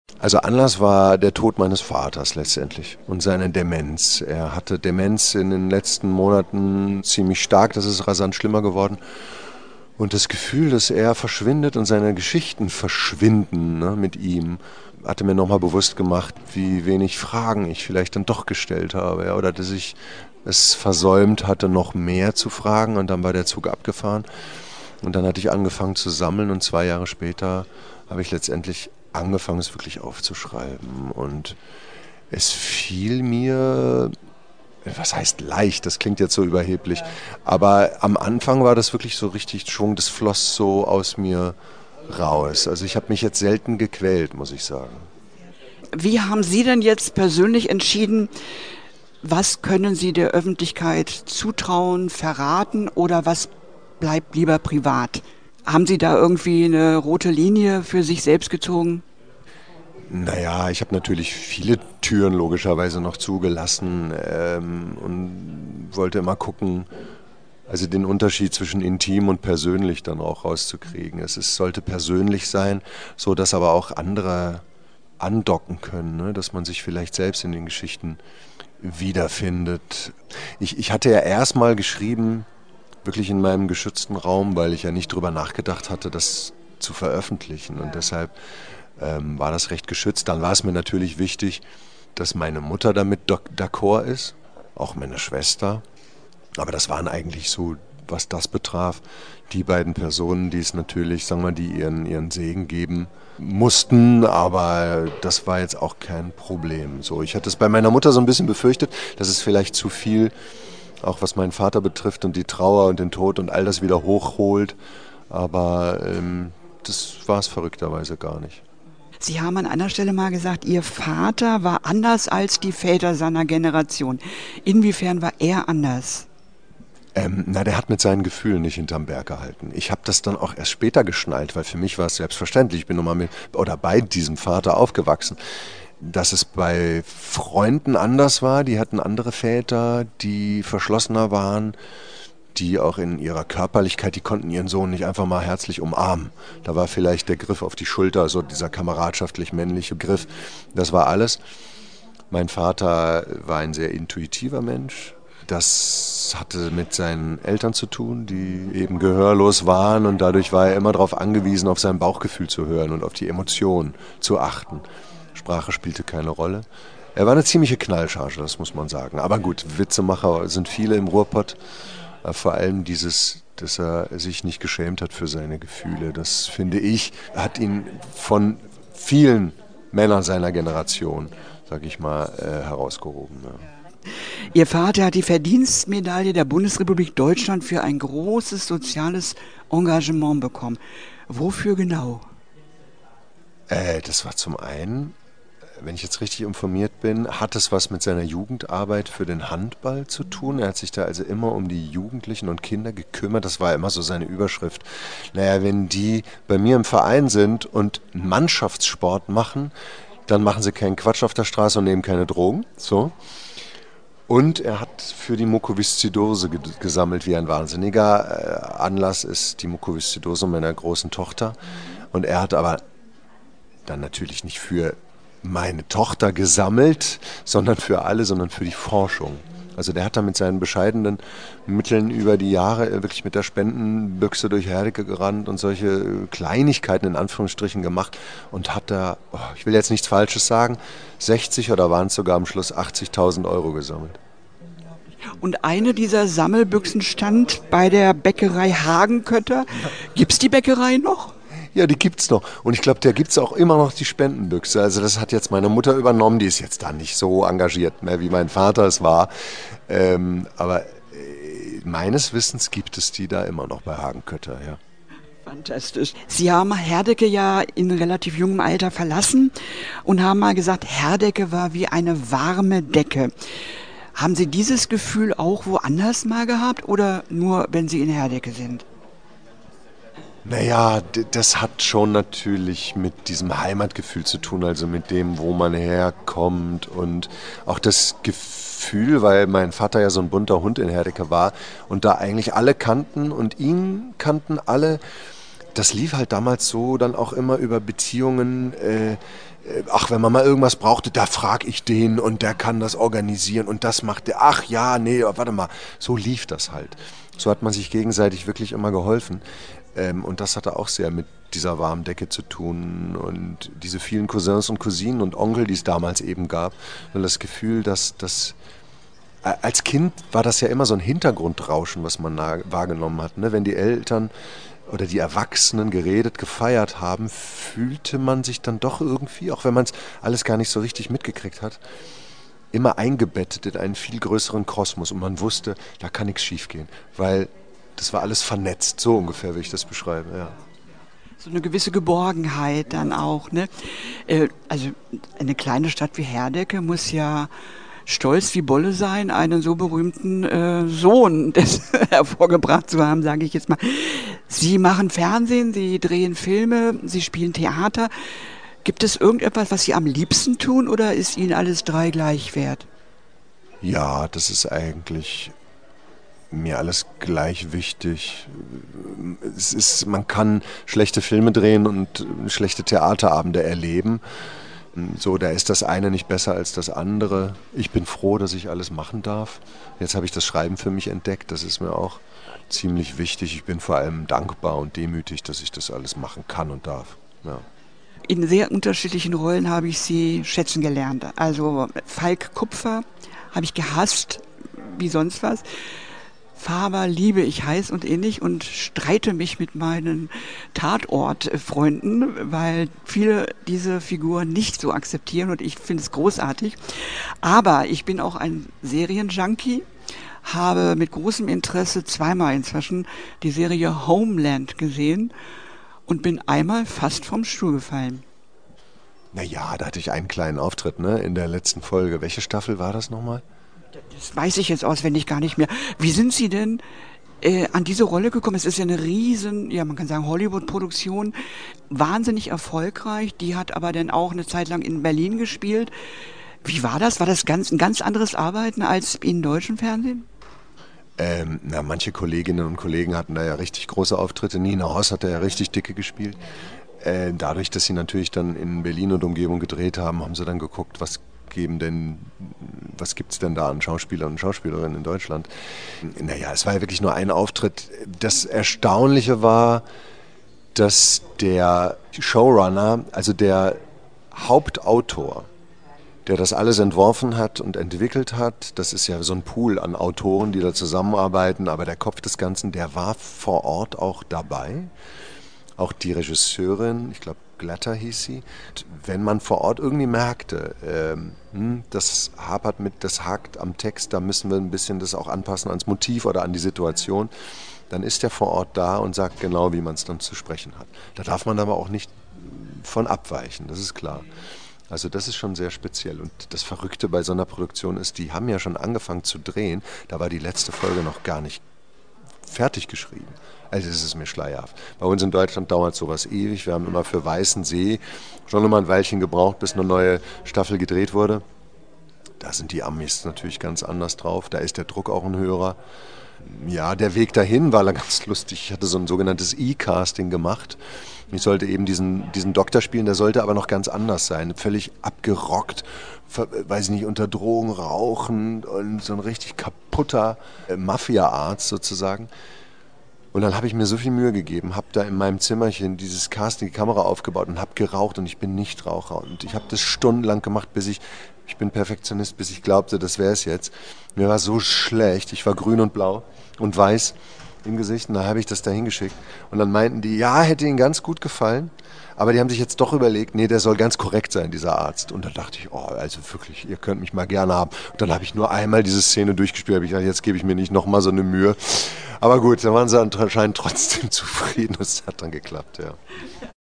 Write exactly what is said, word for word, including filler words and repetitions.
Also Anlass war der Tod meines Vaters letztendlich und seine Demenz. Er hatte Demenz in den letzten Monaten ziemlich stark, das ist rasant schlimmer geworden. Und das Gefühl, dass er verschwindet und seine Geschichten verschwinden, ne, mit ihm, hatte mir nochmal bewusst gemacht, wie wenig Fragen ich vielleicht dann doch gestellt habe. Ja, oder dass ich es versäumt hatte, noch mehr zu fragen, und dann war der Zug abgefahren. Und dann hatte ich angefangen zu sammeln, und zwei Jahre später habe ich letztendlich angefangen, es wirklich aufzuschreiben. Und es fiel mir, was heißt leicht, das klingt jetzt so überheblich, aber am Anfang war das wirklich so richtig Schwung, das floss so aus mir raus. Also ich habe mich jetzt selten gequält, muss ich sagen. Wie haben Sie denn jetzt persönlich entschieden, was können Sie der Öffentlichkeit zutrauen, verraten oder was bleibt lieber privat? Haben Sie da irgendwie eine rote Linie für sich selbst gezogen? Naja, ich habe natürlich viele Türen logischerweise noch zugelassen ähm, und wollte immer gucken, also den Unterschied zwischen intim und persönlich dann auch rauszukriegen. Es ist, sollte persönlich sein, so dass aber auch andere andocken können, ne? Dass man sich vielleicht selbst in den Geschichten wiederfindet. Ich, ich hatte ja erstmal geschrieben, wirklich in meinem geschützten Raum, weil ich ja nicht drüber nachgedacht hatte, das zu veröffentlichen. Und deshalb ähm, war das recht geschützt. Dann war es mir natürlich wichtig, dass meine Mutter damit d'accord ist, auch meine Schwester. Aber das waren eigentlich so, was das betraf, die beiden Personen, die es natürlich, sagen wir, die ihren, ihren Segen geben mussten, aber das war jetzt auch kein Problem. So, ich hatte es bei meiner Mutter so ein bisschen befürchtet, dass es vielleicht zu viel, auch was meinen Vater betrifft und die Trauer und den Tod und all das wieder hochholt, aber ähm, das war es verrückterweise gar nicht. Sie haben an einer Stelle mal gesagt, Ihr Vater war anders als die Väter seiner Generation. Inwiefern war er anders? Ähm, na, der hat mit seinen Gefühlen nicht hinterm Berg gehalten. Ich habe das dann auch erst später geschnallt, weil für mich war es selbstverständlich. Ich bin nun mal mit oder bei diesem Vater aufgewachsen. Dass es bei Freunden anders war, die hatten andere Väter, die verschlossener waren, die auch in ihrer Körperlichkeit, die konnten ihren Sohn nicht einfach mal herzlich umarmen. Da war vielleicht der Griff auf die Schulter, so dieser kameradschaftlich-männliche Griff, das war alles. Mein Vater war ein sehr intuitiver Mensch. Das hatte mit seinen Eltern zu tun, die eben gehörlos waren, und dadurch war er immer darauf angewiesen, auf sein Bauchgefühl zu hören und auf die Emotionen zu achten. Sprache spielte keine Rolle. Er war eine ziemliche Knallcharge, das muss man sagen. Aber gut, Witzemacher sind viele im Ruhrpott. Vor allem dieses, dass er sich nicht geschämt hat für seine Gefühle. Das, finde ich, hat ihn von vielen Männern seiner Generation, sag ich mal, äh, herausgehoben. Ja. Ihr Vater hat die Verdienstmedaille der Bundesrepublik Deutschland für ein großes soziales Engagement bekommen. Wofür genau? Äh, das war zum einen, wenn ich jetzt richtig informiert bin, hat es was mit seiner Jugendarbeit für den Handball zu tun. Er hat sich da also immer um die Jugendlichen und Kinder gekümmert. Das war immer so seine Überschrift. Naja, wenn die bei mir im Verein sind und einen Mannschaftssport machen, dann machen sie keinen Quatsch auf der Straße und nehmen keine Drogen. So. Und er hat für die Mukoviszidose gesammelt wie ein wahnsinniger. Äh, Anlass ist die Mukoviszidose meiner großen Tochter. Und er hat aber dann natürlich nicht für meine Tochter gesammelt, sondern für alle, sondern für die Forschung. Also der hat da mit seinen bescheidenen Mitteln über die Jahre wirklich mit der Spendenbüchse durch Herdecke gerannt und solche Kleinigkeiten in Anführungsstrichen gemacht und hat da, oh, ich will jetzt nichts Falsches sagen, sechzig oder waren es sogar am Schluss achtzigtausend Euro gesammelt. Und eine dieser Sammelbüchsen stand bei der Bäckerei Hagenkötter. Gibt's die Bäckerei noch? Ja, die gibt's noch. Und ich glaube, da gibt's auch immer noch die Spendenbüchse. Also das hat jetzt meine Mutter übernommen. Die ist jetzt da nicht so engagiert mehr, wie mein Vater es war. Ähm, aber äh, meines Wissens gibt es die da immer noch bei Hagenkötter, ja. Fantastisch. Sie haben Herdecke ja in relativ jungem Alter verlassen und haben mal gesagt, Herdecke war wie eine warme Decke. Haben Sie dieses Gefühl auch woanders mal gehabt oder nur, wenn Sie in Herdecke sind? Naja, d- das hat schon natürlich mit diesem Heimatgefühl zu tun, also mit dem, wo man herkommt und auch das Gefühl, weil mein Vater ja so ein bunter Hund in Herdecke war und da eigentlich alle kannten und ihn kannten alle. Das lief halt damals so dann auch immer über Beziehungen, äh, ach, wenn man mal irgendwas brauchte, da frage ich den und der kann das organisieren und das macht der. Ach ja, nee, warte mal. So lief das halt. So hat man sich gegenseitig wirklich immer geholfen. Ähm, und das hatte auch sehr mit dieser warmen Decke zu tun und diese vielen Cousins und Cousinen und Onkel, die es damals eben gab. Und das Gefühl, dass das als Kind war das ja immer so ein Hintergrundrauschen, was man wahrgenommen hat. Ne? Wenn die Eltern oder die Erwachsenen geredet, gefeiert haben, fühlte man sich dann doch irgendwie, auch wenn man es alles gar nicht so richtig mitgekriegt hat, immer eingebettet in einen viel größeren Kosmos. Und man wusste, da kann nichts schiefgehen, weil das war alles vernetzt. So ungefähr will ich das beschreiben, ja. So eine gewisse Geborgenheit dann auch, ne? Äh, also eine kleine Stadt wie Herdecke muss ja stolz wie Bolle sein, einen so berühmten äh, Sohn des hervorgebracht zu haben, sage ich jetzt mal. Sie machen Fernsehen, Sie drehen Filme, Sie spielen Theater. Gibt es irgendetwas, was Sie am liebsten tun oder ist Ihnen alles drei gleich wert? Ja, das ist eigentlich mir alles gleich wichtig. Es ist, man kann schlechte Filme drehen und schlechte Theaterabende erleben. So, da ist das eine nicht besser als das andere. Ich bin froh, dass ich alles machen darf. Jetzt habe ich das Schreiben für mich entdeckt. Das ist mir auch ziemlich wichtig. Ich bin vor allem dankbar und demütig, dass ich das alles machen kann und darf. Ja. In sehr unterschiedlichen Rollen habe ich Sie schätzen gelernt. Also Falk Kupfer habe ich gehasst, wie sonst was. Faber liebe ich heiß und innig und streite mich mit meinen Tatortfreunden, weil viele diese Figur nicht so akzeptieren und ich finde es großartig. Aber ich bin auch ein Serienjunkie, habe mit großem Interesse zweimal inzwischen die Serie Homeland gesehen und bin einmal fast vom Stuhl gefallen. Naja, da hatte ich einen kleinen Auftritt, ne, in der letzten Folge. Welche Staffel war das nochmal? Das weiß ich jetzt auswendig gar nicht mehr. Wie sind Sie denn äh, an diese Rolle gekommen? Es ist ja eine riesen, ja man kann sagen Hollywood-Produktion, wahnsinnig erfolgreich. Die hat aber dann auch eine Zeit lang in Berlin gespielt. Wie war das? War das ganz, ein ganz anderes Arbeiten als im deutschen Fernsehen? Ähm, na, manche Kolleginnen und Kollegen hatten da ja richtig große Auftritte. Nina Hoss hat da ja richtig dicke gespielt. Äh, dadurch, dass sie natürlich dann in Berlin und Umgebung gedreht haben, haben sie dann geguckt, was geben denn, was gibt es denn da an Schauspielern und Schauspielerinnen in Deutschland? Naja, es war ja wirklich nur ein Auftritt. Das Erstaunliche war, dass der Showrunner, also der Hauptautor, der das alles entworfen hat und entwickelt hat, das ist ja so ein Pool an Autoren, die da zusammenarbeiten, aber der Kopf des Ganzen, der war vor Ort auch dabei. Auch die Regisseurin, ich glaube Glatter hieß sie. Wenn man vor Ort irgendwie merkte, ähm, hm, das hapert mit, das hakt am Text, da müssen wir ein bisschen das auch anpassen ans Motiv oder an die Situation, dann ist der vor Ort da und sagt genau, wie man es dann zu sprechen hat. Da darf man aber auch nicht von abweichen, das ist klar. Also das ist schon sehr speziell. Und das Verrückte bei so einer Produktion ist, die haben ja schon angefangen zu drehen, da war die letzte Folge noch gar nicht fertig geschrieben. Also es ist mir schleierhaft. Bei uns in Deutschland dauert sowas ewig. Wir haben immer für Weißen See schon immer ein Weilchen gebraucht, bis eine neue Staffel gedreht wurde. Da sind die Amis natürlich ganz anders drauf. Da ist der Druck auch ein höherer. Ja, der Weg dahin war ganz lustig. Ich hatte so ein sogenanntes E-Casting gemacht. Ich sollte eben diesen, diesen Doktor spielen, der sollte aber noch ganz anders sein. Völlig abgerockt, weiß ich nicht, unter Drogen rauchen und so ein richtig kaputter äh, Mafia-Arzt sozusagen. Und dann habe ich mir so viel Mühe gegeben, habe da in meinem Zimmerchen dieses Casting, die Kamera aufgebaut und habe geraucht und ich bin Nichtraucher. Und ich habe das stundenlang gemacht, bis ich, ich bin Perfektionist, bis ich glaubte, das wäre es jetzt. Mir war so schlecht, ich war grün und blau und weiß im Gesicht und da habe ich das da hingeschickt. Und dann meinten die, ja, hätte ihnen ganz gut gefallen, aber die haben sich jetzt doch überlegt, nee, der soll ganz korrekt sein, dieser Arzt. Und dann dachte ich, oh, also wirklich, ihr könnt mich mal gerne haben. Und dann habe ich nur einmal diese Szene durchgespielt, habe ich gedacht, jetzt gebe ich mir nicht nochmal so eine Mühe. Aber gut, dann waren sie anscheinend trotzdem zufrieden, es hat dann geklappt, ja.